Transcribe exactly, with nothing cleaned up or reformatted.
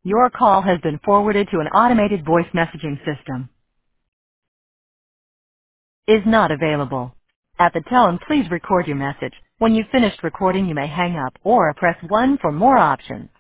Your call has been forwarded to an automated voice messaging system. Is not available. At the tone, please record your message. When you've finished recording, you may hang up or press one for more options.